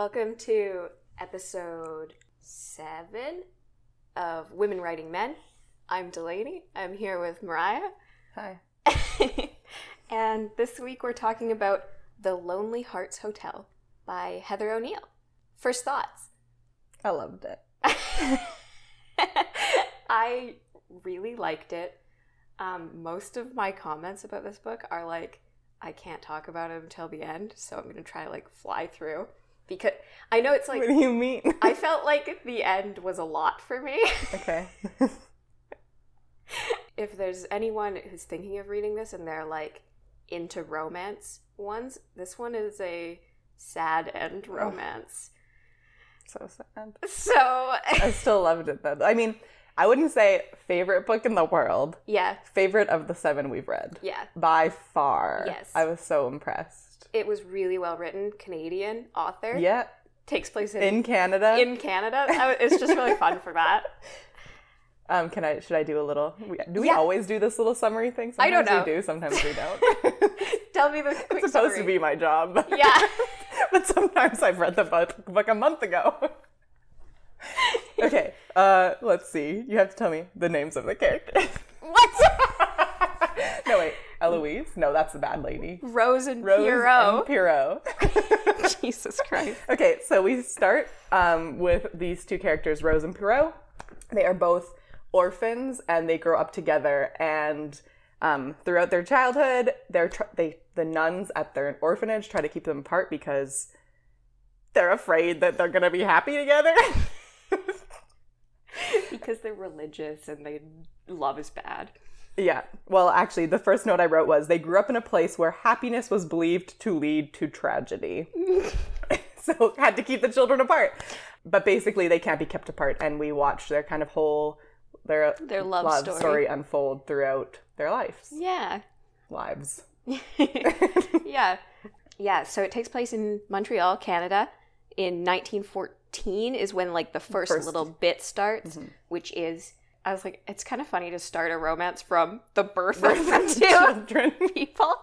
Welcome to episode 7 of Women Writing Men. I'm Delaney. I'm here with Mariah. Hi. And this week we're talking about The Lonely Hearts Hotel by Heather O'Neill. First thoughts? I loved it. I really liked it. Most of my comments about this book are like, I can't talk about it until the end, so I'm going to try to fly through. Because I know it's like... What do you mean? I felt like the end was a lot for me. Okay. If there's anyone who's thinking of reading this and they're into romance ones, this one is a sad end romance. So sad. So... I still loved it though. I mean, I wouldn't say favorite book in the world. Yeah. Favorite of the 7 we've read. Yeah. By far. Yes. I was so impressed. It was really well written. Canadian author. Yeah. Takes place in Canada. In Canada. It's just really fun for that. Should I do a little... Do we always do this little summary thing? Sometimes I don't know. we do, sometimes we don't. Tell me the quick It's supposed summary. to be my job. Yeah. But sometimes I've read the book a month ago. Okay, let's see. You have to tell me the names of the characters. What? No, wait. Eloise? No, that's the bad lady. Rose and Rose Pierrot. and Pierrot. Jesus Christ. Okay, so we start with these two characters, Rose and Pierrot. They are both orphans, and they grow up together. And throughout their childhood, the nuns at their orphanage try to keep them apart because they're afraid that they're going to be happy together. Because they're religious and love is bad. Yeah. Well, actually, the first note I wrote was, they grew up in a place where happiness was believed to lead to tragedy. So had to keep the children apart. But basically, they can't be kept apart. And we watch their kind of their love story unfold throughout their lives. Yeah. Lives. Yeah. Yeah, so it takes place in Montreal, Canada, in 1914 is when the first little bit starts, which is, I was like, it's kind of funny to start a romance from the birth of the children people.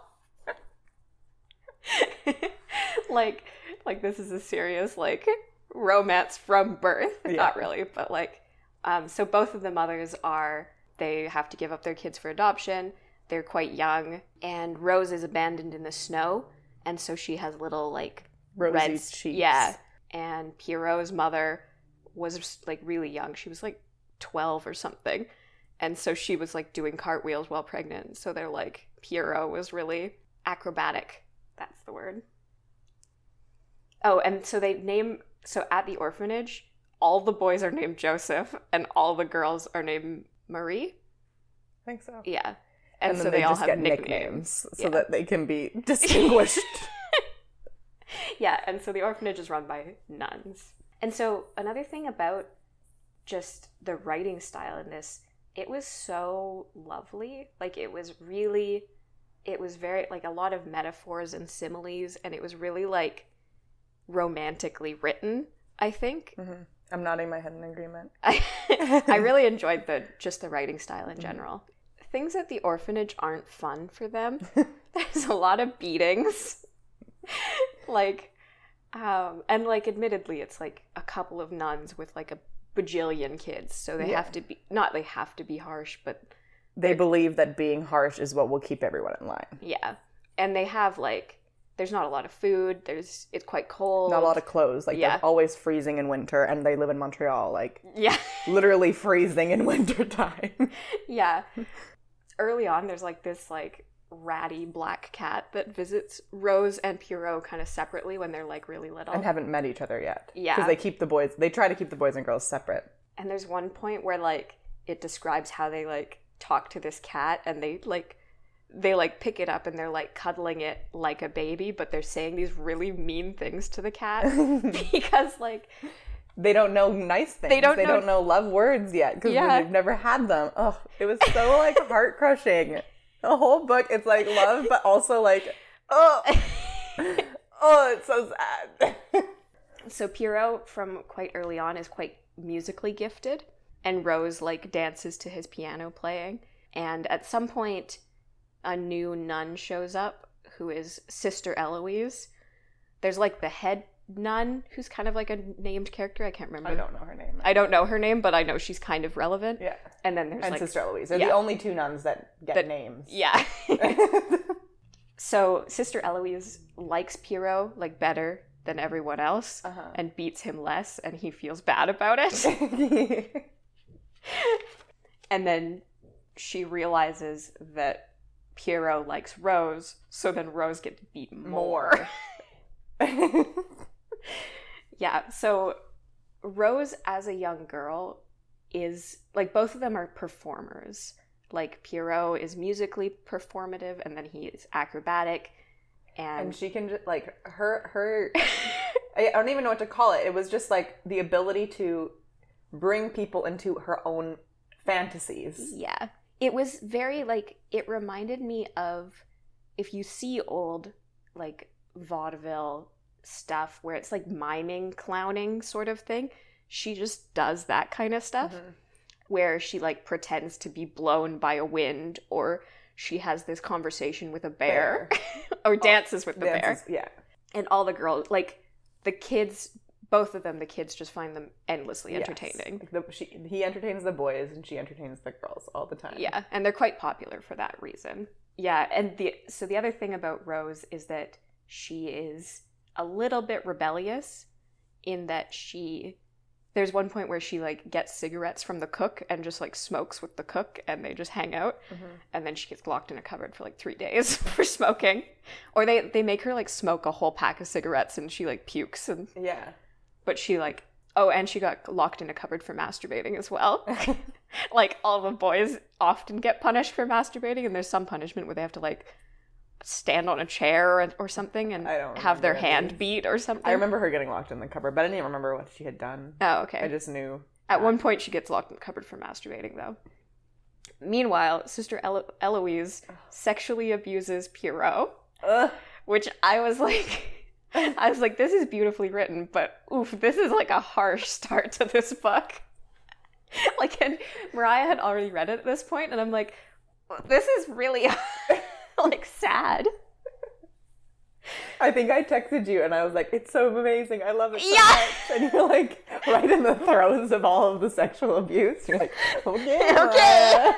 like this is a serious romance from birth. Yeah. Not really, but so both of the mothers they have to give up their kids for adoption. They're quite young, and Rose is abandoned in the snow, and so she has little rosy red cheeks. Yeah. And Pierrot's mother was really young. She was 12 or something. And so she was doing cartwheels while pregnant. So they're Pierrot was really acrobatic. That's the word. Oh, and so so at the orphanage, all the boys are named Joseph and all the girls are named Marie. I think so. Yeah. And so then they all just have get nicknames so that they can be distinguished. Yeah, and so the orphanage is run by nuns. And so another thing about just the writing style in this, it was so lovely. It was very, a lot of metaphors and similes, and it was really, romantically written, I think. Mm-hmm. I'm nodding my head in agreement. I really enjoyed the writing style in general. Things at the orphanage aren't fun for them. There's a lot of beatings. And admittedly, it's a couple of nuns with a bajillion kids, so they have to be harsh, but they believe that being harsh is what will keep everyone in line. Yeah. And they have there's not a lot of food, it's quite cold. Not a lot of clothes. They're always freezing in winter, and they live in Montreal, literally freezing in winter time. Yeah. Early on, there's this ratty black cat that visits Rose and Pierrot kind of separately when they're really little. And haven't met each other yet. Yeah. Because they try to keep the boys and girls separate. And there's one point where it describes how they talk to this cat, and they pick it up and they're cuddling it like a baby, but they're saying these really mean things to the cat because they don't know nice things. They don't know love words yet because they've never had them. Oh, it was so heart crushing. The whole book, it's love, but also oh, it's so sad. So Pierrot, from quite early on, is quite musically gifted, and Rose dances to his piano playing. And at some point, a new nun shows up who is Sister Eloise. There's the head nun who's kind of like a named character. I can't remember. I don't know her name. I don't know her name, but I know she's kind of relevant. Yeah. And then there's and like Sister Eloise. They're the only two nuns that get names. Yeah. So Sister Eloise likes Pierrot like better than everyone else and beats him less, and he feels bad about it. And then she realizes that Pierrot likes Rose, so then Rose gets beaten more. Yeah, so Rose as a young girl is, like, both of them are performers. Like, Pierrot is musically performative, and then he is acrobatic. And she can just, like, her I don't even know what to call it. It was just, like, the ability to bring people into her own fantasies. Yeah. It was very, like, it reminded me of, if you see old, like, vaudeville stuff where it's, like, miming, clowning sort of thing, she just does that kind of stuff. Where she, like, pretends to be blown by a wind, or she has this conversation with a bear. Or dances with the bear. Yeah. And all the girls, like, the kids, both of them, the kids just find them endlessly entertaining. Yes. He entertains the boys, and she entertains the girls all the time. Yeah, and they're quite popular for that reason. Yeah, and the other thing about Rose is that she is a little bit rebellious in that there's one point where she, like, gets cigarettes from the cook and just, like, smokes with the cook, and they just hang out. And then she gets locked in a cupboard for, like, 3 days for smoking. Or they make her, like, smoke a whole pack of cigarettes, and she, like, pukes. But she, like... Oh, and she got locked in a cupboard for masturbating as well. Like, all the boys often get punished for masturbating, and there's some punishment where they have to, like, stand on a chair or something and have their hand beat or something. I remember her getting locked in the cupboard, but I didn't remember what she had done. Oh, okay. I just knew. At one point, she gets locked in the cupboard for masturbating, though. Meanwhile, Sister Eloise sexually abuses Pierrot, which I was like, this is beautifully written, but oof, this is like a harsh start to this book. Like, and Mariah had already read it at this point, and I'm like, this is really... like, sad. I think I texted you and I was like, it's so amazing. I love it so much. And you're like, right in the throes of all of the sexual abuse. You're like, okay.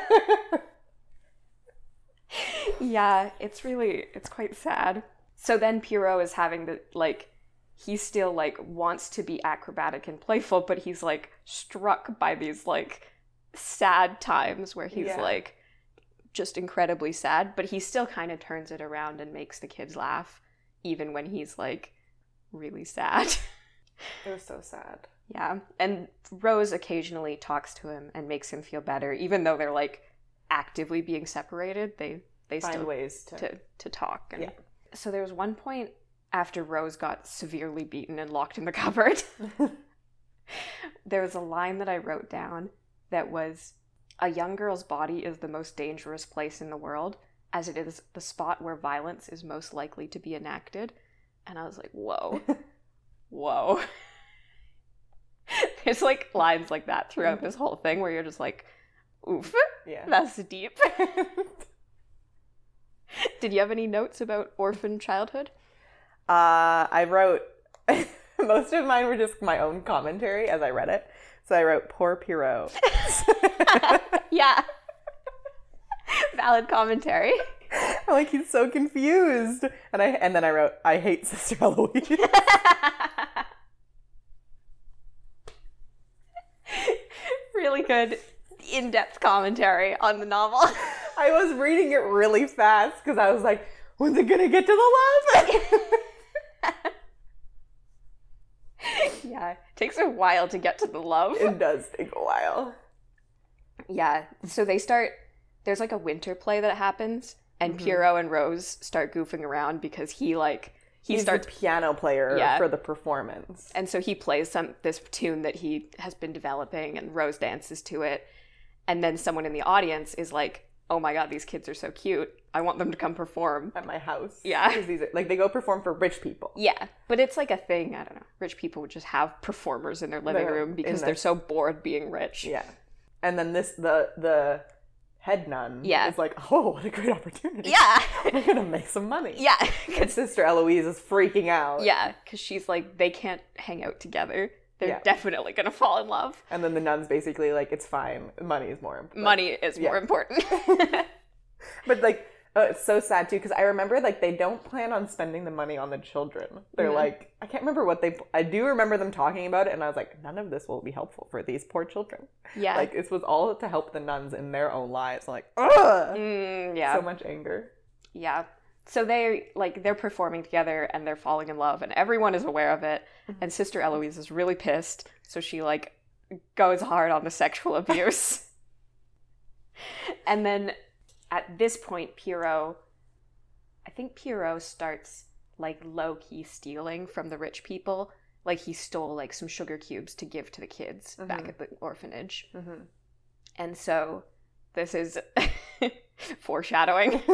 Yeah, it's quite sad. So then Pierrot is having the, like, he still, like, wants to be acrobatic and playful, but he's, like, struck by these, like, sad times where he's, like, just incredibly sad, but he still kind of turns it around and makes the kids laugh, even when he's, like, really sad. It was so sad. Yeah, and Rose occasionally talks to him and makes him feel better, even though they're, like, actively being separated. They find still ways to talk. And so there was one point after Rose got severely beaten and locked in the cupboard. There was a line that I wrote down that was, "A young girl's body is the most dangerous place in the world, as it is the spot where violence is most likely to be enacted." And I was like, whoa. Whoa. There's, like, lines like that throughout this whole thing where you're just like, oof, that's deep. Did you have any notes about orphan childhood? I wrote, most of mine were just my own commentary as I read it. So I wrote, poor Pierrot. Yeah. Valid commentary. I'm like, he's so confused. And then I wrote, I hate Sister Eloise. Really good in-depth commentary on the novel. I was reading it really fast because I was like, when's it gonna get to the love? Yeah, it takes a while to get to the love. It does take a while. Yeah, so there's like a winter play that happens, and Pierrot and Rose start goofing around because he's the piano player for the performance. And so he plays this tune that he has been developing, and Rose dances to it. And then someone in the audience is like, oh my god, these kids are so cute. I want them to come perform. At my house. Yeah. Because they go perform for rich people. Yeah, but it's like a thing, I don't know. Rich people would just have performers in their living room because they're so bored being rich. Yeah. And then the head nun Yeah. is like, oh, what a great opportunity. Yeah. We're going to make some money. Yeah. And Sister Eloise is freaking out. Yeah, because she's like, they can't hang out together. They're Yeah. definitely going to fall in love. And then the nun's basically like, it's fine. Money is more important. Money is more important. But like, it's so sad too, because I remember like they don't plan on spending the money on the children. They're like, I can't remember what I do remember them talking about it, and I was like, none of this will be helpful for these poor children. Yeah. Like, this was all to help the nuns in their own lives. I'm like, ugh! Yeah. So much anger. Yeah. So they're performing together and they're falling in love and everyone is aware of it. And Sister Eloise is really pissed. So she like goes hard on the sexual abuse. And then at this point, I think Pierrot starts like low-key stealing from the rich people. Like he stole like some sugar cubes to give to the kids back at the orphanage. Mm-hmm. And so this is foreshadowing.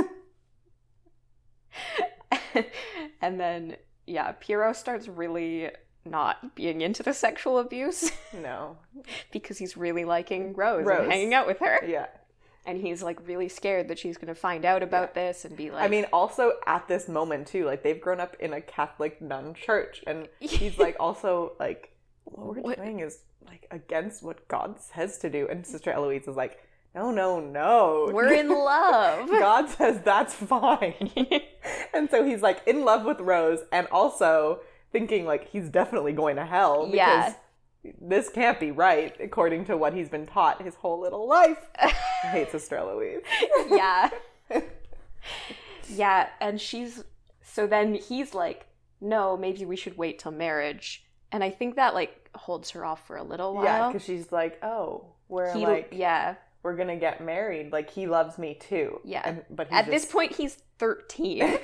And then, yeah, Pierrot starts really not being into the sexual abuse. No. Because he's really liking Rose and hanging out with her. Yeah. And he's like really scared that she's going to find out about this and be like... I mean, also at this moment too, like they've grown up in a Catholic nun church, and he's like also like, what we're doing is like against what God says to do. And Sister Eloise is like, no. We're in love. God says that's fine. And so he's like in love with Rose and also thinking like he's definitely going to hell because this can't be right according to what he's been taught his whole little life. I hate Sister Eloise. Yeah. Yeah, and so then he's like, no, maybe we should wait till marriage. And I think that like holds her off for a little while. Yeah, because she's like, oh, we're going to get married. Like, he loves me too. Yeah. But at this point, he's 13.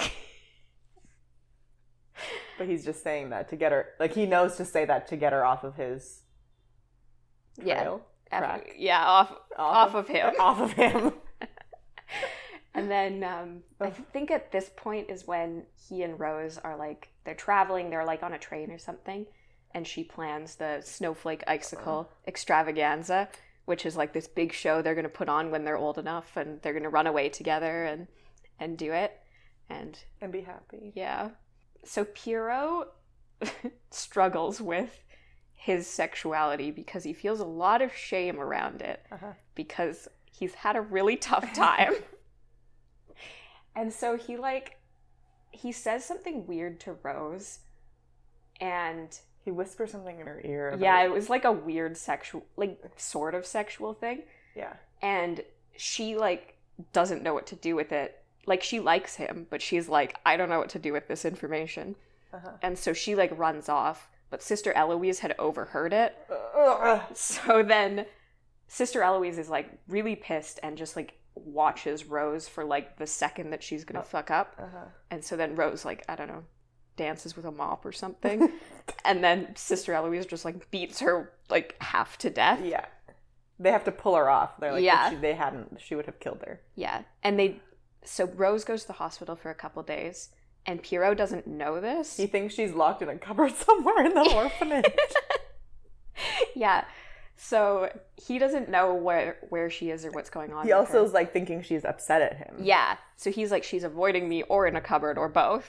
But he's just saying that to get her, like, he knows to say that to get her off of his trail. Track. Off of him. Off of him. And then I think at this point is when he and Rose are like, they're traveling, they're like on a train or something, and she plans the Snowflake Icicle extravaganza, which is like this big show they're going to put on when they're old enough, and they're going to run away together and do it. And be happy. Yeah. So Pierrot struggles with his sexuality because he feels a lot of shame around it because he's had a really tough time. And so he says something weird to Rose, and he whispers something in her ear. Yeah, it was like a weird sexual, like sort of sexual thing. Yeah. And she like doesn't know what to do with it. Like, she likes him, but she's like, I don't know what to do with this information. And so she like runs off, but Sister Eloise had overheard it. So then Sister Eloise is like really pissed and just like watches Rose for like the second that she's gonna fuck up. And so then Rose, like, I don't know, dances with a mop or something. And then Sister Eloise just like beats her like half to death. Yeah. They have to pull her off. They're like, if she would have killed her. Yeah. And so Rose goes to the hospital for a couple days, and Pierrot doesn't know this. He thinks she's locked in a cupboard somewhere in the orphanage. Yeah. So he doesn't know where she is or what's going on. He also is like thinking she's upset at him. Yeah. So he's like, she's avoiding me or in a cupboard or both.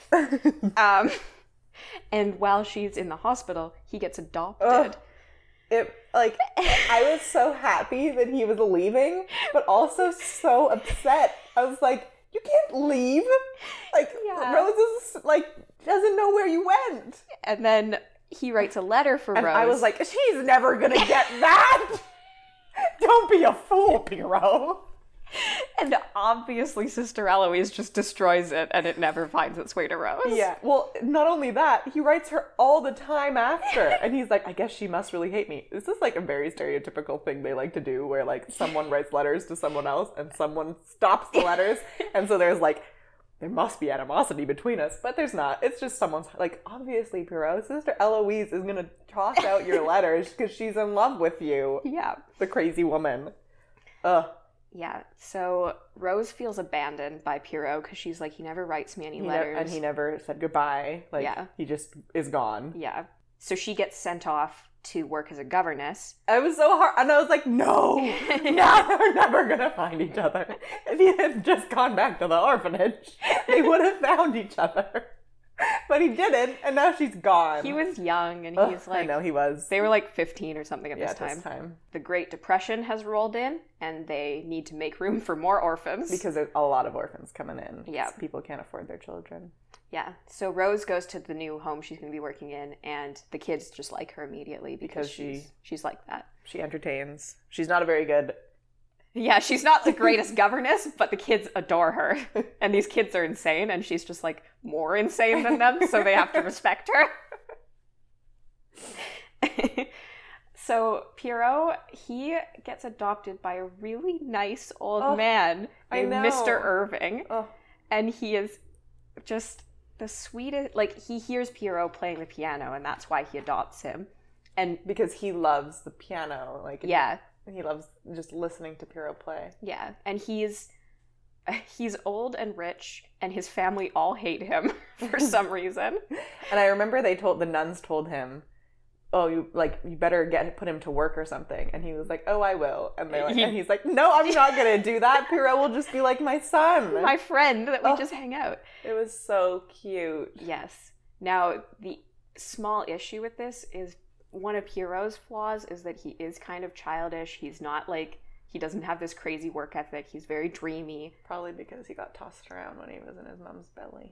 And while she's in the hospital, he gets adopted. I was so happy that he was leaving, but also so upset. I was like, you can't leave. Like, Rose is, like, doesn't know where you went. And then he writes a letter for Rose. I was like, she's never gonna get that! Don't be a fool, Pierrot. And obviously Sister Eloise just destroys it, and it never finds its way to Rose. Yeah. Well, not only that, he writes her all the time after. And he's like, I guess she must really hate me. This is like a very stereotypical thing they like to do, where like someone writes letters to someone else and someone stops the letters. And so there's like, there must be animosity between us, but there's not. It's just someone's like, obviously, Pierrot, Sister Eloise is gonna toss out your letters because she's in love with you. Yeah. The crazy woman. Ugh. Yeah, so Rose feels abandoned by Pierrot because she's like, he never writes me any letters. And he never said goodbye. Like, he just is gone. Yeah. So she gets sent off to work as a governess. I was so hard, and I was like, no, they're never gonna find each other. If he had just gone back to the orphanage, they would have found each other. But he didn't, and now she's gone. He was young, and he's like... I know, he was. They were like 15 or something at this time. The Great Depression has rolled in, and they need to make room for more orphans. Because there's a lot of orphans coming in. Yeah. People can't afford their children. Yeah. So Rose goes to the new home she's going to be working in, and the kids just like her immediately because she's like that. She entertains. She's not a very good... Yeah, she's not the greatest governess, but the kids adore her. And these kids are insane, and she's just, like, more insane than them, so they have to respect her. So Pierrot, he gets adopted by a really nice old man named Mr. Irving. Oh. And he is just the sweetest... Like, he hears Pierrot playing the piano, and that's why he adopts him. And because he loves the piano. Like, yeah. He loves just listening to Pierrot play. Yeah, and he's old and rich, and his family all hate him for some reason. And I remember the nuns told him, "Oh, you better put him to work or something." And he was like, "Oh, I will." And and he's like, "No, I'm not gonna do that. Pierrot will just be like my son, my friend that we just hang out." It was so cute. Yes. Now the small issue with this is. One of Pierrot's flaws is that he is kind of childish. He's not he doesn't have this crazy work ethic. He's very dreamy. Probably because he got tossed around when he was in his mom's belly.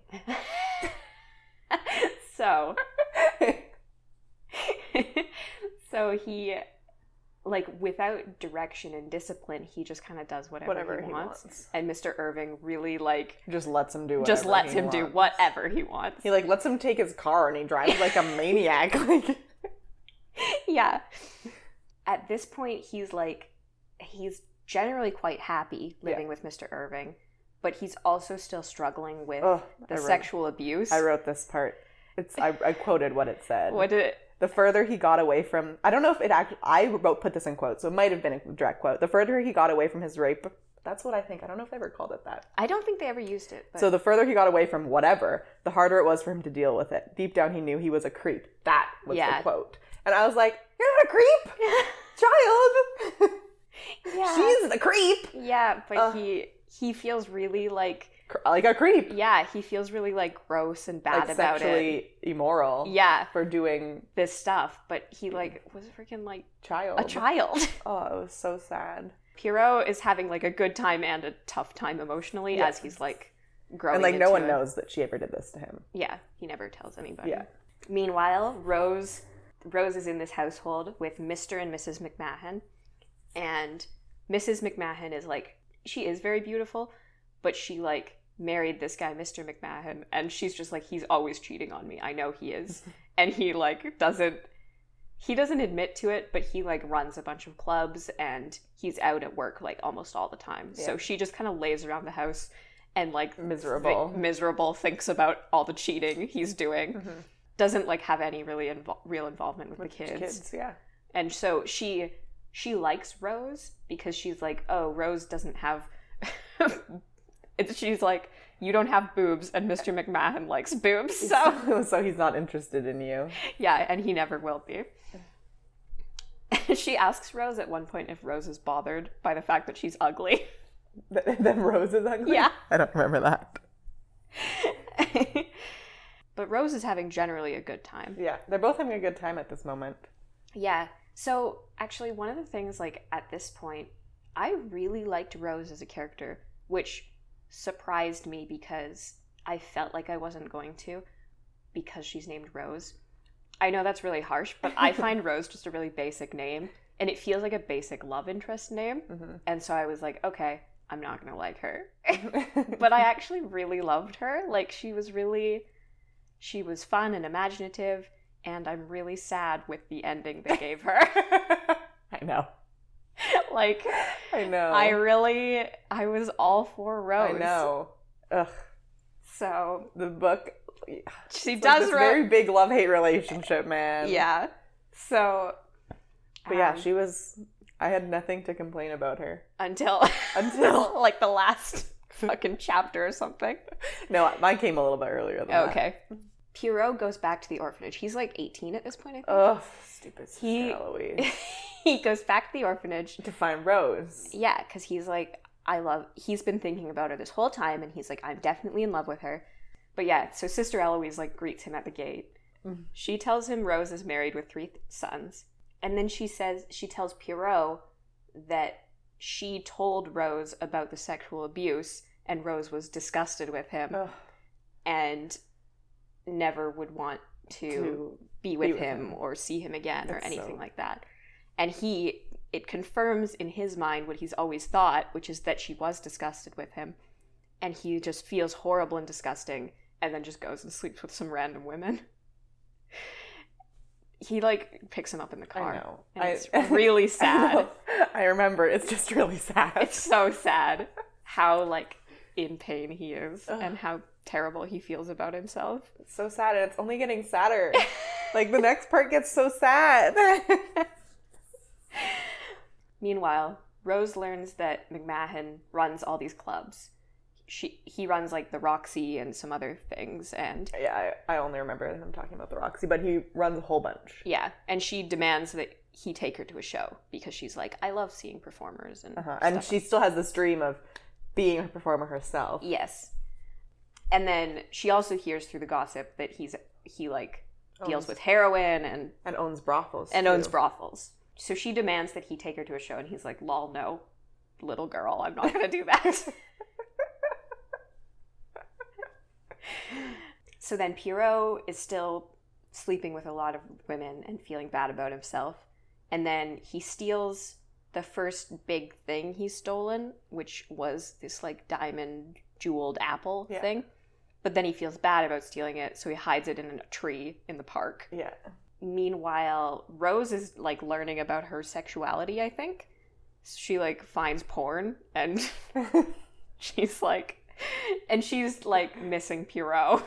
So he, without direction and discipline, he just kind of does whatever he wants. And Mr. Irving really, just lets him do whatever just lets him do whatever he wants. He, lets him take his car and he drives like a maniac. Yeah. At this point, he's generally quite happy living with Mr. Irving, but he's also still struggling with the sexual abuse. I wrote this part. I quoted what it said. What did it? The further he got away from... I don't know if it actually... I put this in quotes, so it might have been a direct quote. The further he got away from his rape... That's what I think. I don't know if they ever called it that. I don't think they ever used it. But... So the further he got away from whatever, the harder it was for him to deal with it. Deep down, he knew he was a creep. That was the quote. And I was like, "You're not a creep, child. Yeah. She's the creep." Yeah, but he feels really like a creep. Yeah, he feels really gross and bad about it. Sexually immoral. Yeah, for doing this stuff. But he was a freaking a child. Oh, it was so sad. Pierrot is having a good time and a tough time emotionally as he's growing. And no one knows that she ever did this to him. Yeah, he never tells anybody. Yeah. Meanwhile, Rose is in this household with Mr. and Mrs. McMahon, and Mrs. McMahon is she is very beautiful, but she married this guy, Mr. McMahon, and she's just he's always cheating on me. I know he is. And he doesn't admit to it, but he runs a bunch of clubs and he's out at work almost all the time. Yeah. So she just kind of lays around the house and miserable thinks about all the cheating he's doing. Mm-hmm. Doesn't have any really real involvement with the kids. Yeah. And so she likes Rose because she's oh, Rose doesn't have she's you don't have boobs and Mr. McMahon likes boobs, so he's not interested in you. Yeah, and he never will be. She asks Rose at one point if Rose is bothered by the fact that she's ugly. Then Rose is ugly? Yeah. I don't remember that. But Rose is having generally a good time. Yeah, they're both having a good time at this moment. Yeah. So, actually, one of the things, at this point, I really liked Rose as a character, which surprised me because I felt like I wasn't going to, because she's named Rose. I know that's really harsh, but I find Rose just a really basic name, and it feels like a basic love interest name. Mm-hmm. And so I was like, okay, I'm not going to like her. But I actually really loved her. She was fun and imaginative, and I'm really sad with the ending they gave her. I know. I know. I was all for Rose. I know. Ugh. So. The book. She does very big love-hate relationship, man. Yeah. So. But yeah, she was. I had nothing to complain about her. Until the last fucking chapter or something. No, mine came a little bit earlier than that. Okay. Pierrot goes back to the orphanage. He's like 18 at this point, I think. Ugh, stupid Sister He- Eloise. He goes back to the orphanage. To find Rose. Yeah, because he's like, he's been thinking about her this whole time, and he's like, I'm definitely in love with her. But yeah, so Sister Eloise like greets him at the gate. Mhm. She tells him Rose is married with 3 sons. And then she tells Pierrot that she told Rose about the sexual abuse, and Rose was disgusted with him Ugh. and never would want to be with him or see him again or It's anything so- like that. And it confirms in his mind what he's always thought, which is that she was disgusted with him. And he just feels horrible and disgusting and then just goes and sleeps with some random women. He like picks him up in the car. I know. And it's really sad. I remember. It's just really sad. It's so sad how like in pain he is Ugh. and how terrible he feels about himself. It's so sad, and it's only getting sadder. Like, the next part gets so sad. Meanwhile, Rose learns that McMahon runs all these clubs. He runs like the Roxy and some other things, and Yeah, I only remember him talking about the Roxy, but he runs a whole bunch. yeah, and she demands that he take her to a show because she's like, I love seeing performers and And stuff she still has this dream of being a performer herself. Yes. And then she also hears through the gossip that he deals Owns- with heroin and owns brothels. owns too. brothels. So she demands that he take her to a show, and he's like, lol, no, little girl, I'm not going to do that. So then Pierrot is still sleeping with a lot of women and feeling bad about himself. And then he steals the first big thing he's stolen, which was this like diamond jeweled apple Yeah. thing. But then he feels bad about stealing it, so he hides it in a tree in the park. Yeah. Meanwhile, Rose is like learning about her sexuality, I think. She like finds porn and she's like missing Pierrot.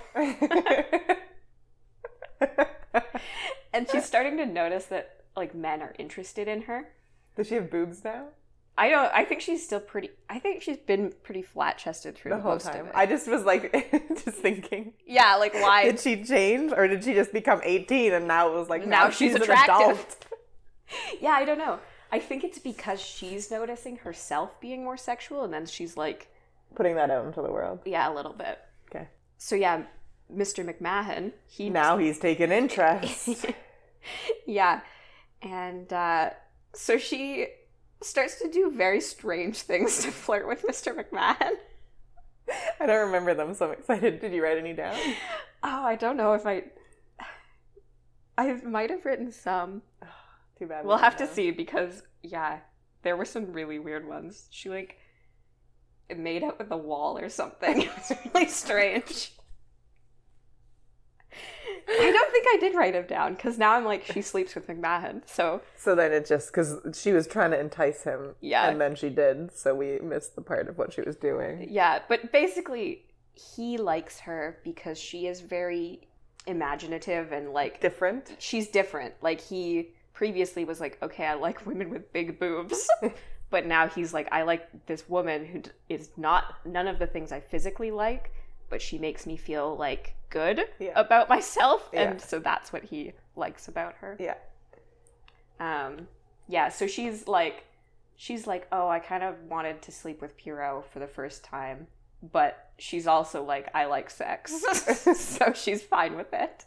And she's starting to notice that like men are interested in her. Does she have boobs now? I think she's been pretty flat chested through The whole most time. of it. I just was like, just thinking, Yeah, like why did she change, or did she just become 18 and now it was like, Now she's an attractive. adult? Yeah, I don't know. I think it's because she's noticing herself being more sexual, and then she's like, Putting that out into the world. yeah, a little bit. Okay. So yeah, Mr. McMahon, Now he's taken interest. yeah, and so she starts to do very strange things to flirt with Mr. McMahon. I don't remember them, so I'm excited. Did you write any down? Oh, I don't know if I might have written some. Too bad. We'll have to see because, yeah, there were some really weird ones. She, like, made out with a wall or something. It was really strange. I don't think I did write him down because now I'm like, she sleeps with McMahon. So then it just, because she was trying to entice him. Yeah. And then she did, so we missed the part of what she was doing. yeah, but basically he likes her because she is very imaginative and like Different. she's different. Like he previously was like, okay, I like women with big boobs. But now he's like, I like this woman who is none of the things I physically like, but she makes me feel like good Yeah. about myself. Yeah. And so that's what he likes about her. Yeah. Yeah, so she's like, oh, I kind of wanted to sleep with Pierrot for the first time, but she's also like, I like sex. So she's fine with it.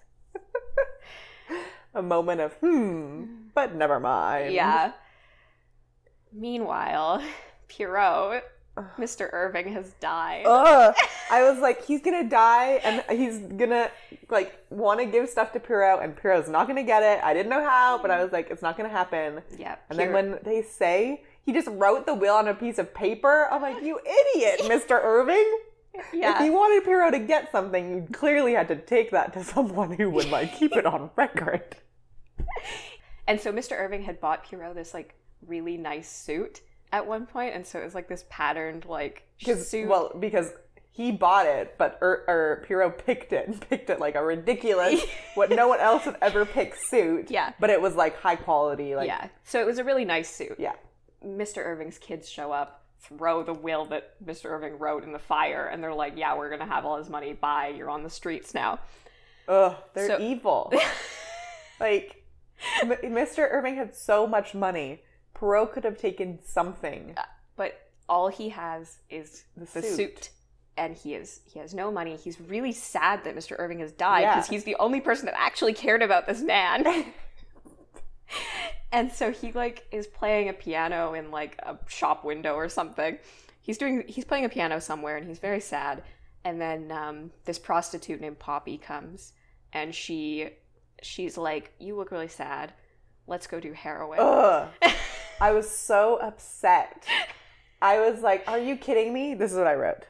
A moment of, but never mind. Yeah. Meanwhile, Pierrot, Mr. Irving has died. Ugh. I was like, he's gonna die, and he's gonna, like, want to give stuff to Pierrot, and Pierrot's not gonna get it. I didn't know how, but I was like, it's not gonna happen. Yeah. And then when they say, he just wrote the will on a piece of paper, I'm like, you idiot, Mr. Irving! Yeah. If you wanted Pierrot to get something, you clearly had to take that to someone who would, like, keep it on record. And so Mr. Irving had bought Pierrot this, like, really nice suit at one point, and so it was, like, this patterned, like, suit. Well, because he bought it, but Pierrot picked it like a ridiculous, what no one else had ever picked suit. Yeah. But it was, like, high quality, like... Yeah. So it was a really nice suit. Yeah. Mr. Irving's kids show up, throw the will that Mr. Irving wrote in the fire, and they're like, yeah, we're gonna have all his money, bye, you're on the streets now. Ugh, they're So- evil. Like, Mr. Irving had so much money. Perot could have taken something. But all he has is The the suit. suit. And he has no money. He's really sad that Mr. Irving has died Yeah. because he's the only person that actually cared about this man. And so he like is playing a piano in like a shop window or something. He's playing a piano somewhere and he's very sad. And then this prostitute named Poppy comes and she's like, "You look really sad. Let's go do heroin." Ugh. I was so upset. I was like, are you kidding me? This is what I wrote.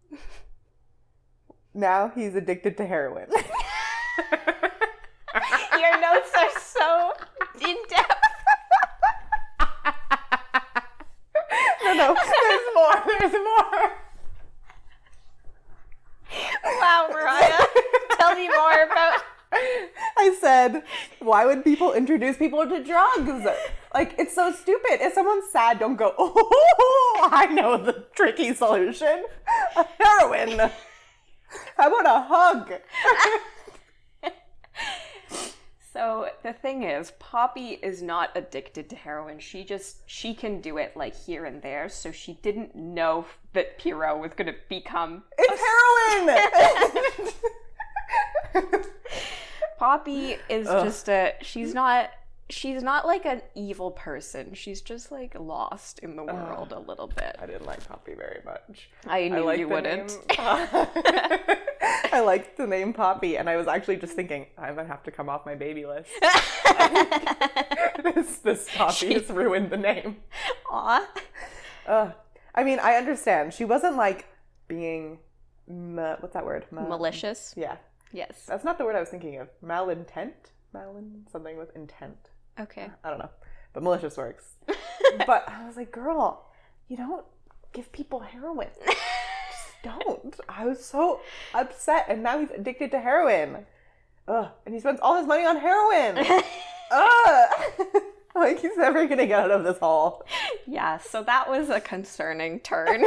Now he's addicted to heroin. Your notes are so in depth. No, there's more. There's more. Wow, Mariah. Tell me more about. I said, why would people introduce people to drugs? Like, it's so stupid. If someone's sad, don't go, oh, I know the tricky solution. Heroin. How about a hug? So the thing is, Poppy is not addicted to heroin. She can do it like here and there. So she didn't know that Pierrot was going to become. It's heroin. Poppy is just she's not like an evil person. She's just like lost in the world a little bit. I didn't like Poppy very much. I knew liked you the wouldn't. name- I liked the name Poppy, and I was actually just thinking, I'm gonna have to come off my baby list. This Poppy has ruined the name. Aw. I mean, I understand. She wasn't like being, what's that word? Malicious. Yeah. Yes. That's not the word I was thinking of. Malintent? Something with intent. Okay. I don't know. But malicious works. But I was like, girl, you don't give people heroin. Just don't. I was so upset. And now he's addicted to heroin. Ugh. And he spends all his money on heroin. Ugh. Like, he's never going to get out of this hole. Yeah, so that was a concerning turn.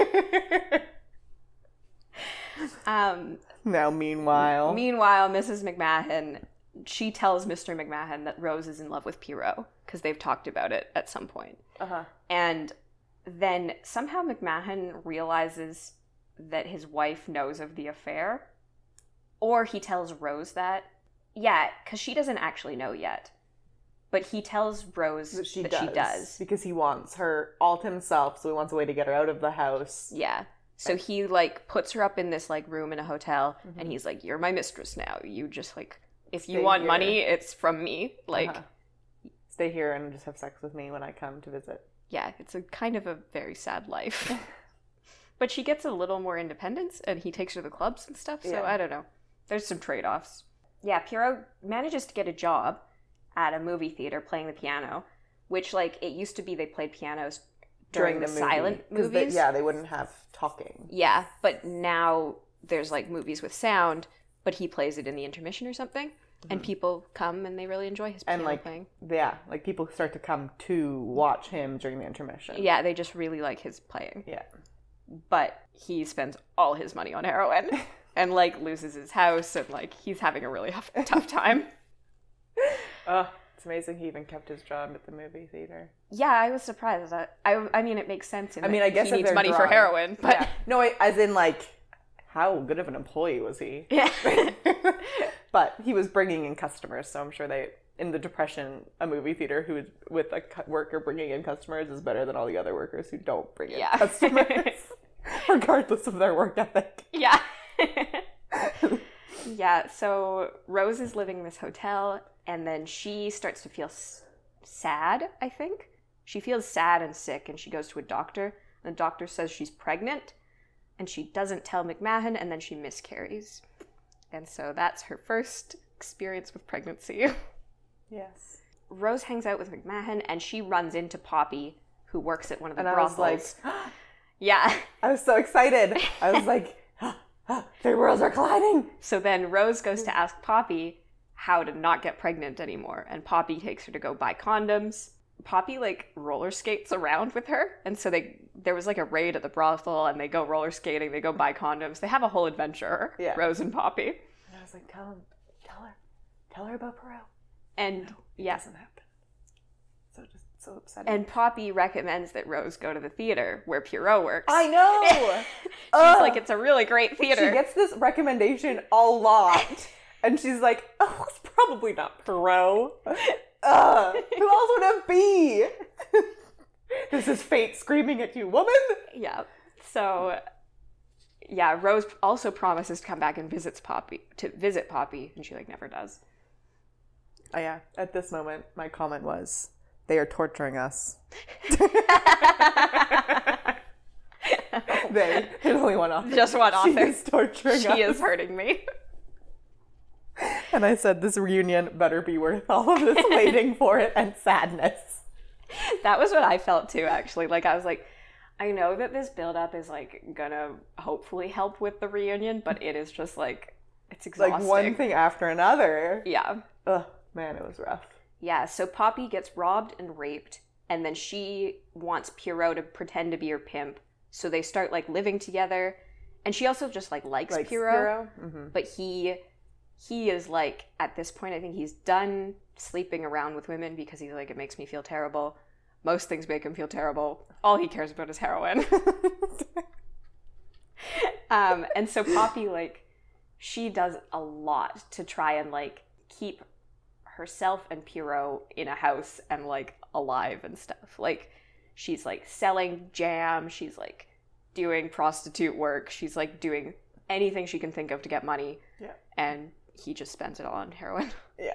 Now, meanwhile, Mrs. McMahon, she tells Mr. McMahon that Rose is in love with Pierrot because they've talked about it at some point. And then somehow McMahon realizes that his wife knows of the affair, or he tells Rose that. Yeah, because she doesn't actually know yet. But he tells Rose that she does. Because he wants her all to himself, so he wants a way to get her out of the house. Yeah. So he, like, puts her up in this, like, room in a hotel, and he's like, "You're my mistress now. You just, like, if you want money, it's from me." Like, stay here and just have sex with me when I come to visit. Yeah, it's a kind of a very sad life. But she gets a little more independence, and he takes her to the clubs and stuff, so I don't know. There's some trade-offs. Yeah, Pierrot manages to get a job at a movie theater playing the piano, which, like, it used to be they played pianos during the silent movies. They wouldn't have talking. Yeah, but now there's, like, movies with sound, but he plays it in the intermission or something, and people come and they really enjoy his piano playing. Yeah, like, people start to come to watch him during the intermission. Yeah, they just really like his playing. Yeah. But he spends all his money on heroin and, like, loses his house, and, like, he's having a really tough time. It's amazing he even kept his job at the movie theater. Yeah, I was surprised. I mean, it makes sense. I guess he if needs they're money for drawing. heroin, but Yeah. No, as in, like, how good of an employee was he? yeah. But he was bringing in customers, so I'm sure in the Depression, a movie theater who is with a worker bringing in customers is better than all the other workers who don't bring in customers, regardless of their work ethic. Yeah. Yeah, so Rose is living in this hotel, and then she starts to feel sad, I think. She feels sad and sick, and she goes to a doctor, and the doctor says she's pregnant, and she doesn't tell McMahon, and then she miscarries. And so that's her first experience with pregnancy. Yes. Rose hangs out with McMahon, and she runs into Poppy, who works at one of the And brothels. I was like, yeah. I was so excited. I was like, their worlds are colliding. So then Rose goes to ask Poppy how to not get pregnant anymore, and Poppy takes her to go buy condoms. Poppy, like, roller skates around with her, and so there was, like, a raid at the brothel, and they go roller skating, they go buy condoms. They have a whole adventure, Rose and Poppy. And I was like, tell tell her about Perot. And No, yeah. It doesn't happen. So upsetting. And Poppy recommends that Rose go to the theater where Pierrot works. I know! She's like, it's a really great theater. She gets this recommendation a lot. And she's like, oh, it's probably not Perot. Who else would it be? This is fate screaming at you, woman. Yeah. So, yeah, Rose also promises to come back and visit Poppy, and she, like, never does. Oh, yeah. At this moment, my comment was, they are torturing us. There's only one author. Just one author. She is torturing us. She is hurting me. And I said, this reunion better be worth all of this waiting for it and sadness. That was what I felt too, actually. Like, I was like, I know that this build-up is, like, gonna hopefully help with the reunion, but it is just, like, it's exhausting. Like, one thing after another. Yeah. Ugh, man, it was rough. Yeah, so Poppy gets robbed and raped, and then she wants Pierrot to pretend to be her pimp, so they start, like, living together, and she also just, like, likes Pierrot. Mm-hmm. But he is, like, at this point, I think he's done sleeping around with women because he's like, it makes me feel terrible. Most things make him feel terrible. All he cares about is heroin. And so Poppy, like, she does a lot to try and, like, keep herself and Pierrot in a house and, like, alive and stuff. Like, she's, like, selling jam. She's, like, doing prostitute work. She's, like, doing anything she can think of to get money. Yeah. And he just spends it all on heroin. Yeah.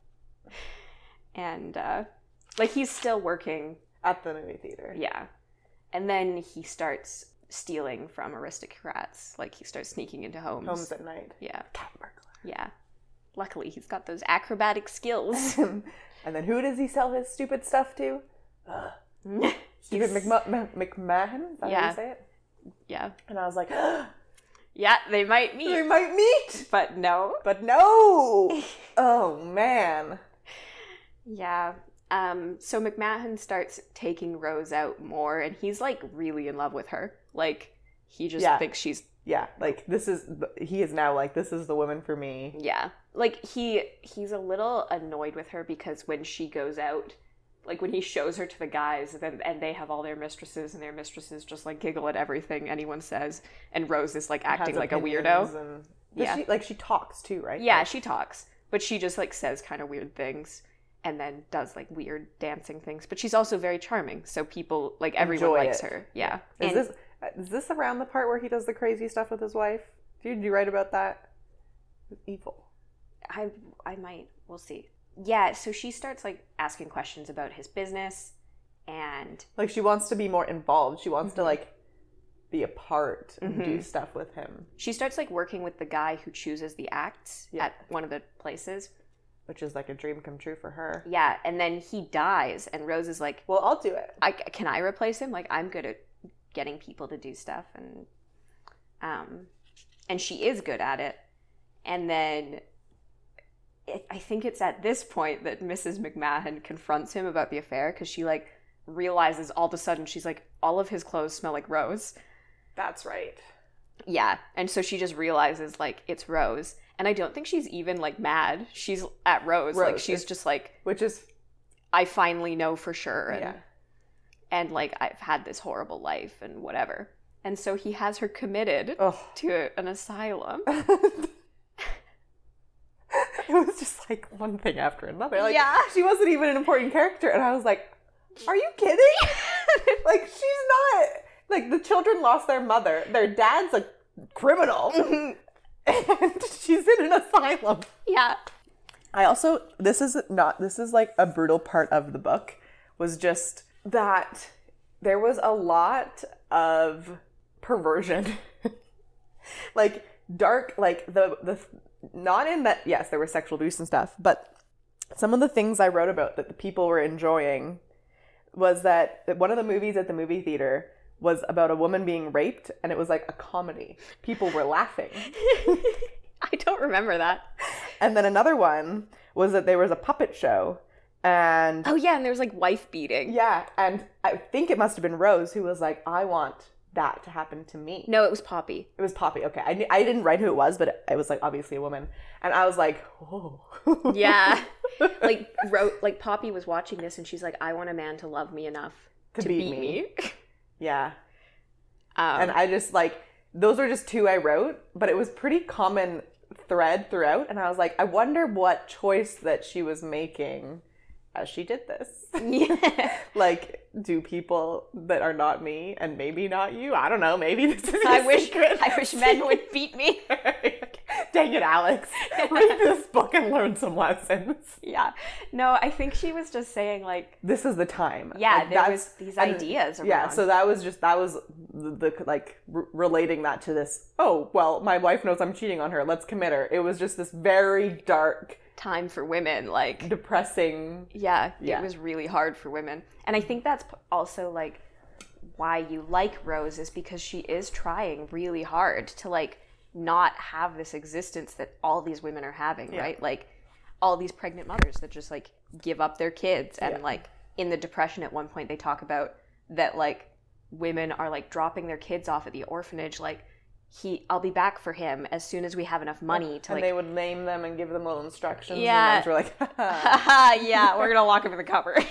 And, like, he's still working. At the movie theater. Yeah. And then he starts stealing from aristocrats. Like, he starts sneaking into homes. Homes at night. Yeah. Cat burglar. Yeah. Luckily, he's got those acrobatic skills. And then who does he sell his stupid stuff to? Stupid McMahon? Is that how you say it? Yeah. And I was like, Yeah, they might meet. they might meet! But no. But no! Oh, man. Yeah. So McMahon starts taking Rose out more, and he's, like, really in love with her. Like, he just thinks she's... Yeah, like, he is now like, this is the woman for me. Yeah. Like, he's a little annoyed with her because when she goes out, like, when he shows her to the guys, and they have all their mistresses, and their mistresses just, like, giggle at everything anyone says, and Rose is, like, acting like a weirdo. Yeah. She talks, too, right? Yeah, she talks. But she just, like, says kind of weird things. And then does, like, weird dancing things. But she's also very charming, so people, like, everyone likes her. Yeah. Is this around the part where he does the crazy stuff with his wife? Did you write about that? It's evil. I might. We'll see. Yeah, so she starts, like, asking questions about his business, and... Like, she wants to be more involved. She wants to, like, be a part and do stuff with him. She starts, like, working with the guy who chooses the acts at one of the places. Which is, like, a dream come true for her. Yeah, and then he dies, and Rose is like, well, I'll do it. Can I replace him? Like, I'm good at getting people to do stuff, and she is good at it. And then I think it's at this point that Mrs. McMahon confronts him about the affair, because she, like, realizes all of a sudden, she's like, all of his clothes smell like Rose. That's right. Yeah, and so she just realizes, like, it's Rose. And I don't think she's even, like, mad. She's at Rose. Like, she's just like... Which is... I finally know for sure. And, yeah. And, like, I've had this horrible life and whatever. And so he has her committed to an asylum. It was just, like, one thing after another. Like, yeah. She wasn't even an important character. And I was like, are you kidding? Like, she's not... Like, the children lost their mother. Their dad's a criminal. And she's in an asylum. Yeah. I also, this is like a brutal part of the book, was just that there was a lot of perversion. Like, dark, like, the not in that, yes, there was sexual abuse and stuff, but some of the things I wrote about that the people were enjoying was that one of the movies at the movie theater was about a woman being raped, and it was like a comedy. People were laughing. I don't remember that. And then another one was that there was a puppet show, and... Oh, yeah, and there was, like, wife beating. Yeah, and I think it must have been Rose who was like, I want that to happen to me. No, it was Poppy. It was Poppy. Okay. I didn't write who it was, but it was like obviously a woman. And I was like, oh. Yeah. Like Poppy was watching this and she's like, I want a man to love me enough to beat me. Yeah. And I just like, those were just two I wrote, but it was pretty common thread throughout. And I was like, I wonder what choice that she was making as she did this. Yeah. Like, do people that are not me and maybe not you? I don't know. Maybe this is I wish men would beat me. Dang it, Alex. Read this book and learn some lessons. Yeah. No, I think she was just saying like, this is the time. yeah, like, there was these ideas around. Yeah, so that was the like relating that to this, oh, well, my wife knows I'm cheating on her. Let's commit her. It was just this very dark time for women, like depressing. Yeah, it was really hard for women. And I think that's also like why you like Rose, is because she is trying really hard to like not have this existence that all these women are having, right? Like all these pregnant mothers that just like give up their kids. And like in the Depression at one point they talk about that like women are like dropping their kids off at the orphanage, like I'll be back for him as soon as we have enough money to, and like, they would name them and give them little instructions. Yeah. And the moms were like, yeah, we're gonna lock him in the cupboard.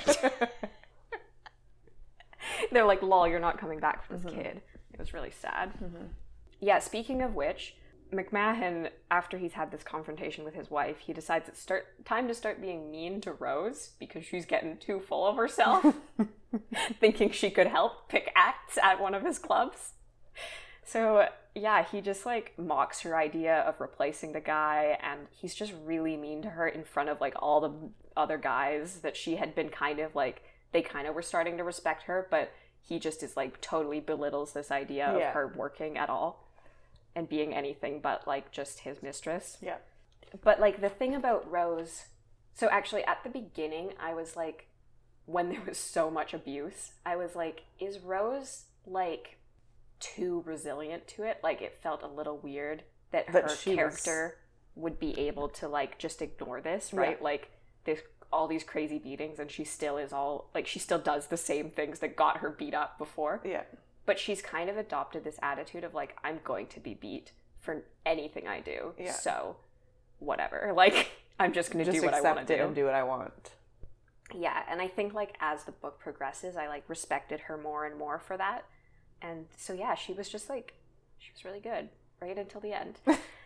They're like, lol, you're not coming back for this kid. It was really sad. Yeah, speaking of which, McMahon, after he's had this confrontation with his wife, he decides it's time to start being mean to Rose because she's getting too full of herself, thinking she could help pick acts at one of his clubs. So yeah, he just like mocks her idea of replacing the guy, and he's just really mean to her in front of like all the other guys that she had been kind of like, they kind of were starting to respect her, but he just is like totally belittles this idea of her working at all and being anything but like just his mistress. Yeah. But like the thing about Rose, so actually at the beginning I was like, when there was so much abuse, I was like, is Rose like too resilient to it? Like it felt a little weird that her character would be able to like just ignore this, right? Like this, all these crazy beatings, and she still is all like, she still does the same things that got her beat up before. Yeah. But she's kind of adopted this attitude of like, I'm going to be beat for anything I do. Yeah. So whatever. Like I'm just going to do what I want to do. And do what I want. Yeah, and I think like as the book progresses, I like respected her more and more for that. And so, yeah, she was just like, she was really good right until the end.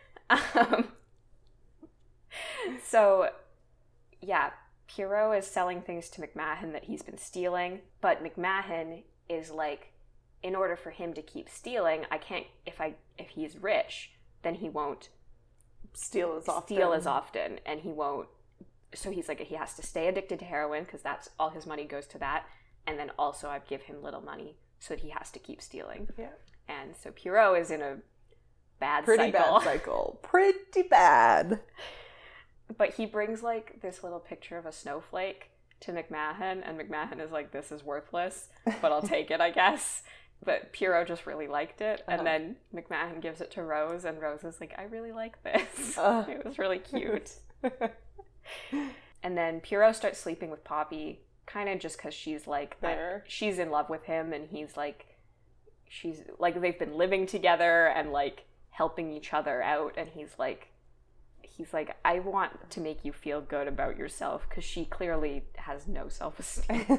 So, yeah, Pierrot is selling things to McMahon that he's been stealing, but McMahon is like, in order for him to keep stealing, I can't, if he's rich, then he won't steal as often, and he won't, so he's like, he has to stay addicted to heroin because that's all his money goes to that, and then also I'd give him little money so that he has to keep stealing. Yeah. And so Pierrot is in a pretty bad cycle. Pretty bad. But he brings like this little picture of a snowflake to McMahon, and McMahon is like, this is worthless, but I'll take it, I guess. But Pierrot just really liked it, and then McMahon gives it to Rose, and Rose is like, I really like this. It was really cute. And then Pierrot starts sleeping with Poppy, kind of just because she's like, she's in love with him, and he's like, she's like, they've been living together and like helping each other out, and he's like, I want to make you feel good about yourself, because she clearly has no self-esteem.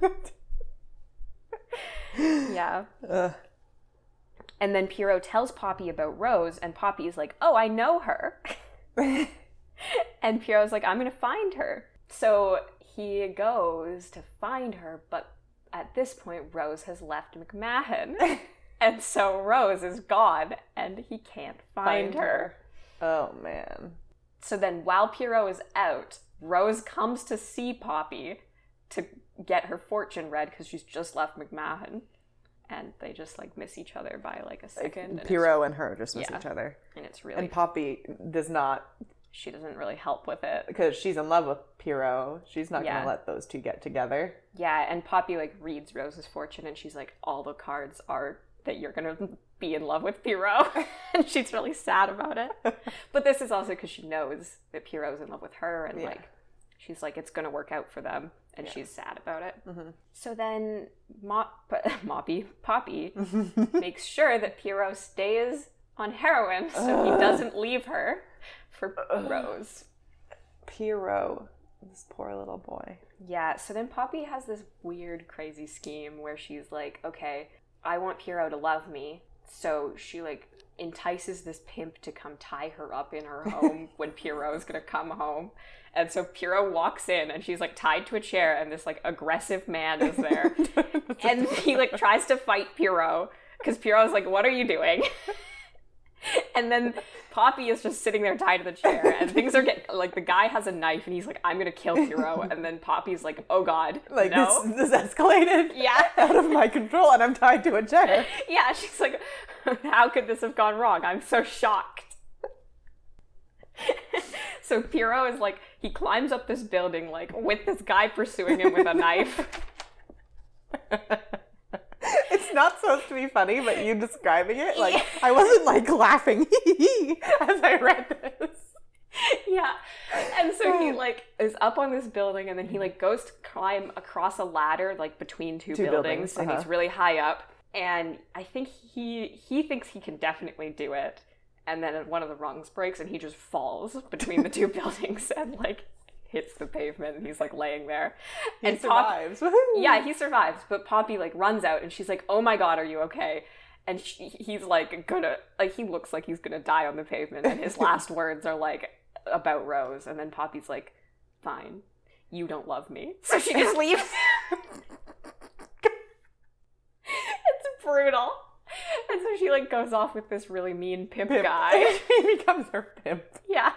Yeah. And then Pierrot tells Poppy about Rose, and Poppy's like, oh, I know her. And Pierrot's like, I'm going to find her. So he goes to find her, but at this point, Rose has left McMahon. And so Rose is gone, and he can't find her. Oh, man. So then while Pierrot is out, Rose comes to see Poppy to get her fortune read because she's just left McMahon. And they just like miss each other by like a second. Pierrot and her just miss each other. And it's really... And Poppy does not... She doesn't really help with it. Because she's in love with Pierrot. She's not going to let those two get together. Yeah, and Poppy like reads Rose's fortune, and she's like, all the cards are that you're going to be in love with Pierrot. And she's really sad about it. But this is also because she knows that Pierrot's in love with her, and like she's like, it's gonna work out for them, and she's sad about it. Mm-hmm. So then Poppy makes sure that Pierrot stays on heroin so he doesn't leave her for Rose. Pierrot, this poor little boy. Yeah, so then Poppy has this weird, crazy scheme where she's like, okay, I want Pierrot to love me, so she, like, entices this pimp to come tie her up in her home when Pierrot is gonna come home. And so Pierrot walks in and she's like tied to a chair and this like aggressive man is there. And he like tries to fight Pierrot because Pierrot's like, what are you doing? And then Poppy is just sitting there tied to the chair and things are getting, like, the guy has a knife and he's like, I'm gonna kill Pierrot. And then Poppy's like, oh God, like, no. This escalated Yeah. out of my control and I'm tied to a chair. Yeah, she's like, how could this have gone wrong? I'm so shocked. So Pierrot is like, he climbs up this building, like, with this guy pursuing him with a knife. It's not supposed to be funny, but you describing it, like, I wasn't, like, laughing as I read this. Yeah. And so he, like, is up on this building, and then he, like, goes to climb across a ladder, like, between two buildings. And he's really high up. And I think he thinks he can definitely do it. And then one of the rungs breaks, and he just falls between the two buildings and, like, hits the pavement, and he's, like, laying there. And survives. Yeah, he survives. But Poppy, like, runs out, and she's like, oh my God, are you okay? And he's, like, gonna, like, he looks like he's gonna die on the pavement, and his last words are, like, about Rose. And then Poppy's like, fine, you don't love me. So she just leaves. It's brutal. And so she, like, goes off with this really mean pimp guy. He becomes her pimp. Yeah.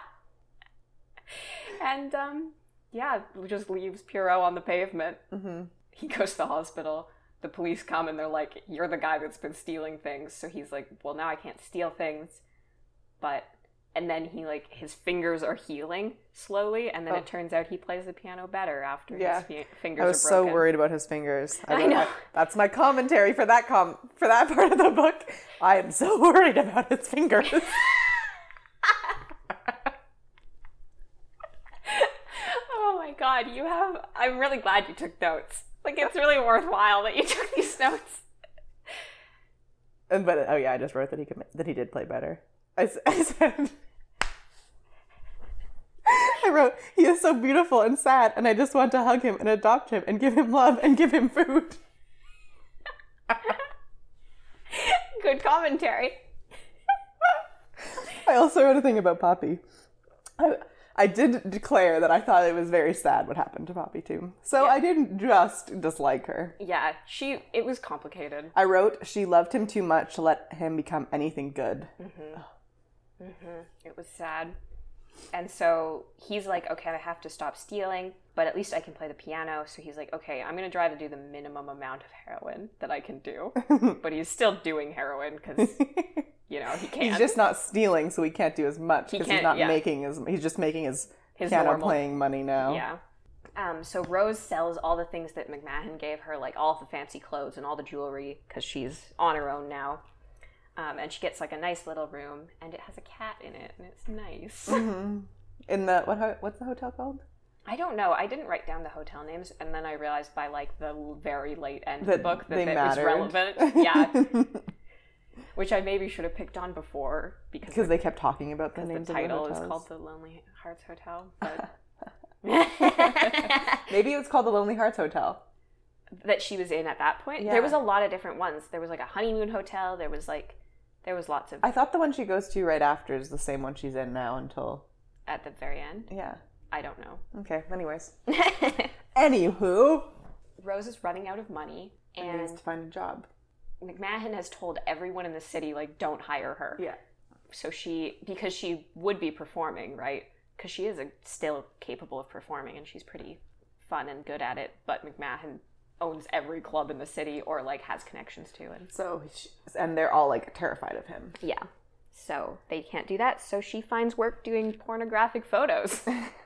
And, yeah, just leaves Pierrot on the pavement. Mm-hmm. He goes to the hospital. The police come and they're like, you're the guy that's been stealing things. So he's like, well, now I can't steal things. But, and then he, like, his fingers are healing slowly. And then it turns out he plays the piano better after his fingers are broken. I was so worried about his fingers. I know. That's my commentary for that for that part of the book. I am so worried about his fingers. Oh my God, I'm really glad you took notes. Like, it's really worthwhile that you took these notes. But I just wrote that he did play better. I said, I wrote, he is so beautiful and sad, and I just want to hug him and adopt him and give him love and give him food. Good commentary. I also wrote a thing about Poppy. I did declare that I thought it was very sad what happened to Poppy too. So I didn't just dislike her. Yeah, it was complicated. I wrote, she loved him too much to let him become anything good. Mm-hmm. Mm-hmm. It was sad. And so he's like, okay, I have to stop stealing, but at least I can play the piano. So he's like, okay, I'm going to try to do the minimum amount of heroin that I can do. But he's still doing heroin because, you know, he can't. He's just not stealing, so he can't do as much because he's not making he's just making his piano playing money now. Yeah. So Rose sells all the things that McMahon gave her, like all the fancy clothes and all the jewelry, because she's on her own now. And she gets like a nice little room, and it has a cat in it, and it's nice. Mm-hmm. In the what's the hotel called? I don't know. I didn't write down the hotel names, and then I realized by like the very late end of the book that it was relevant. Yeah. Which I maybe should have picked on before because they kept talking about the names. The title is called the Lonely Hearts Hotel, but maybe it was called the Lonely Hearts Hotel that she was in at that point. Yeah. There was a lot of different ones. There was like a honeymoon hotel. There was lots of. I thought the one she goes to right after is the same one she's in now until at the very end. Yeah. I don't know. Okay. Anyways. Anywho, Rose is running out of money and needs to find a job. McMahon has told everyone in the city, like, don't hire her. Yeah. So because she would be performing, right? Because she is still capable of performing and she's pretty fun and good at it. But McMahon owns every club in the city or, like, has connections to. And they're all, like, terrified of him. Yeah. So they can't do that. So she finds work doing pornographic photos.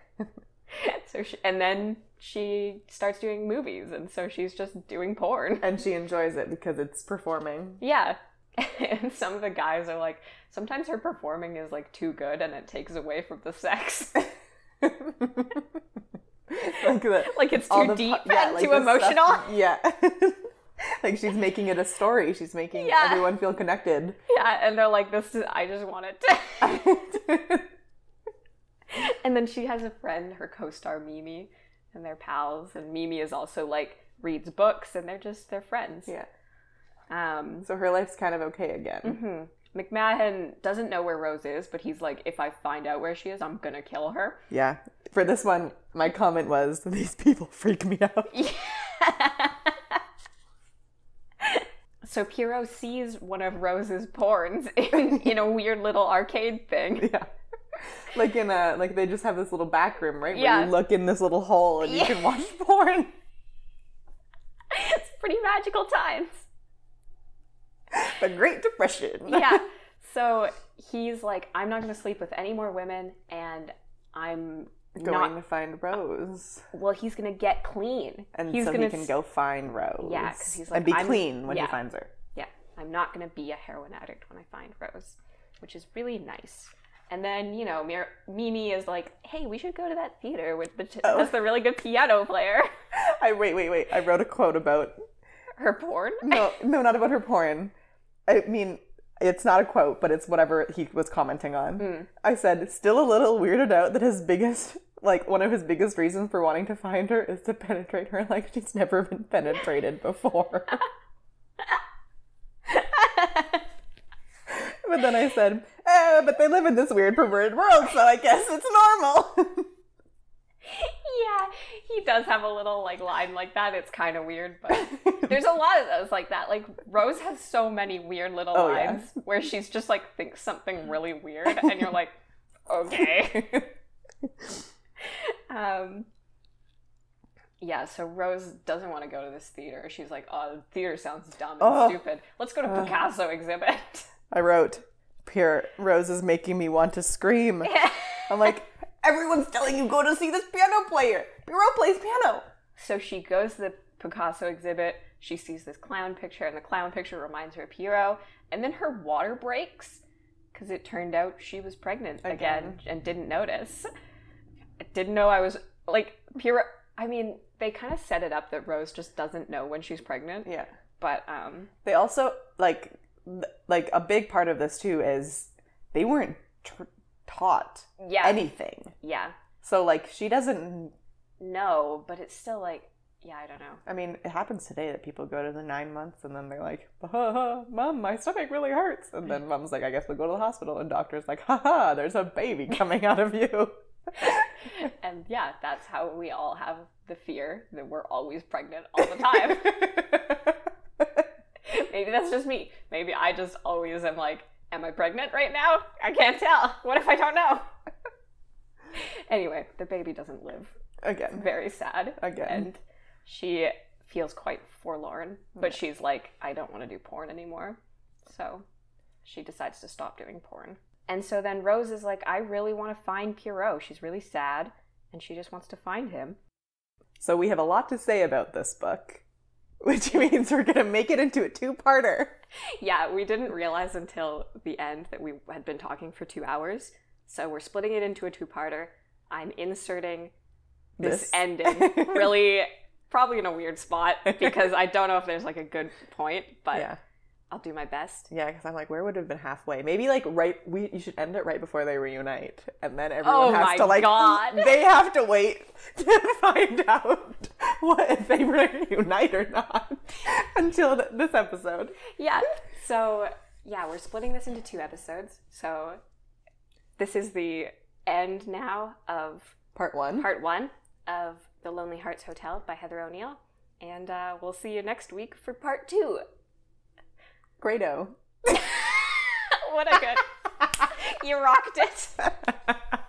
And then she starts doing movies, and so she's just doing porn. And she enjoys it because it's performing. Yeah. And some of the guys are like, sometimes her performing is, like, too good, and it takes away from the sex. Like it's too deep and too emotional. Yeah. Like she's making it a story. She's making everyone feel connected. Yeah, and they're like, I just want it to. And then she has a friend, her co-star Mimi, and they're pals. And Mimi is also like reads books, and they're friends. Yeah. So her life's kind of okay again. Mm-hmm. McMahon doesn't know where Rose is, but he's like, if I find out where she is, I'm gonna kill her. Yeah. For this one, my comment was, these people freak me out. Yeah. So Pierrot sees one of Rose's porns in a weird little arcade thing. Yeah. Like like they just have this little back room, right? Where you look in this little hole and you can watch porn. It's pretty magical times. The Great Depression. Yeah. So he's like, I'm not going to sleep with any more women, and I'm going to find Rose. Well, he's going to get clean. And he can go find Rose. Yeah, because he's like, and be clean when he finds her. Yeah. I'm not going to be a heroin addict when I find Rose, which is really nice. And then, Mimi is like, hey, we should go to that theater with that's the really good piano player. Wait. I wrote a quote about... Her porn? No, not about her porn. I mean, it's not a quote, but it's whatever he was commenting on. I said, still a little weirded out that one of his biggest reasons for wanting to find her is to penetrate her like she's never been penetrated before. But then I said, but they live in this weird perverted world, so I guess it's normal. Yeah, he does have a little line like that. It's kind of weird, but there's a lot of those like that. Like Rose has so many weird little lines where she's just thinks something really weird, and you're like, okay. Yeah, so Rose doesn't want to go to this theater. She's like, oh, the theater sounds dumb and stupid. Let's go to Picasso exhibit. I wrote, Rose is making me want to scream. I'm like, everyone's telling you go to see this piano player. Pierrot plays piano. So she goes to the Picasso exhibit. She sees this clown picture, and the clown picture reminds her of Pierrot. And then her water breaks because it turned out she was pregnant again and didn't notice. I didn't know I was Pierrot. I mean, they kind of set it up that Rose just doesn't know when she's pregnant. Yeah. But they also like a big part of this too is they weren't taught anything. Yeah. So she doesn't know, but it's still I don't know. I mean, it happens today that people go to the 9 months and then they're like, Mom, my stomach really hurts. And then Mom's like, I guess we'll go to the hospital. And doctor's like, there's a baby coming out of you. And yeah, that's how we all have the fear that we're always pregnant all the time. Maybe that's just me. Maybe I just always am like, am I pregnant right now? I can't tell. What if I don't know? Anyway, the baby doesn't live. Again. It's very sad. Again. And she feels quite forlorn, but she's like, I don't want to do porn anymore. So she decides to stop doing porn. And so then Rose is like, I really want to find Pierrot. She's really sad, and she just wants to find him. So we have a lot to say about this book, which means we're going to make it into a two-parter. Yeah, we didn't realize until the end that we had been talking for 2 hours. So we're splitting it into a two-parter. I'm inserting this ending really probably in a weird spot because I don't know if there's a good point, but I'll do my best. Yeah, because I'm like, where would it have been halfway? Maybe you should end it right before they reunite, and then everyone has to God. They have to wait to find out if they reunite or not until this episode. Yeah. So we're splitting this into 2 episodes. So this is the end now of part one of The Lonely Hearts Hotel by Heather O'Neill, and we'll see you next week for part 2. Grado. What a good... You rocked it.